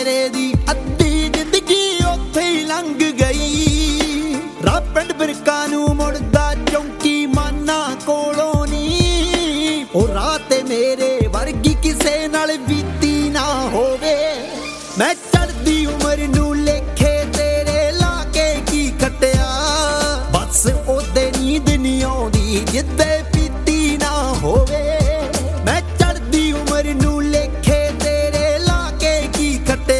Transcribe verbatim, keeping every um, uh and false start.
ਤੇਰੇ ਦੀ ਅੱਧੀ ਜ਼ਿੰਦਗੀ ਉੱਥੇ ਹੀ ਲੰਘ ਗਈ। ਰਾਹ ਪਿੰਡ ਬਿਰਕਾਂ ਨੂੰ ਮੁੜਦਾ ਚੌਂਕੀ ਮਾਨਾ ਕੋਲੋਂ ਨੀ, ਉਹ ਰਾਹ ਤੇ ਮੇਰੇ ਵਰਗੀ ਕਿਸੇ ਨਾਲ ਬੀਤੀ ਨਾ ਹੋਵੇ। ਮੈਂ ਚੜ੍ਹਦੀ ਉਮਰ ਨੂੰ ਲੇਖੇ ਤੇਰੇ ਲਾ ਕੇ ਕੀ ਖੱਟਿਆ, ਬਸ ਉਹਦੇ ਨੀਂਦ ਨਹੀਂ ਆਉਂਦੀ ਜਿੱਦੇ ਪੀਤੀ ਨਾ ਹੋਵੇ।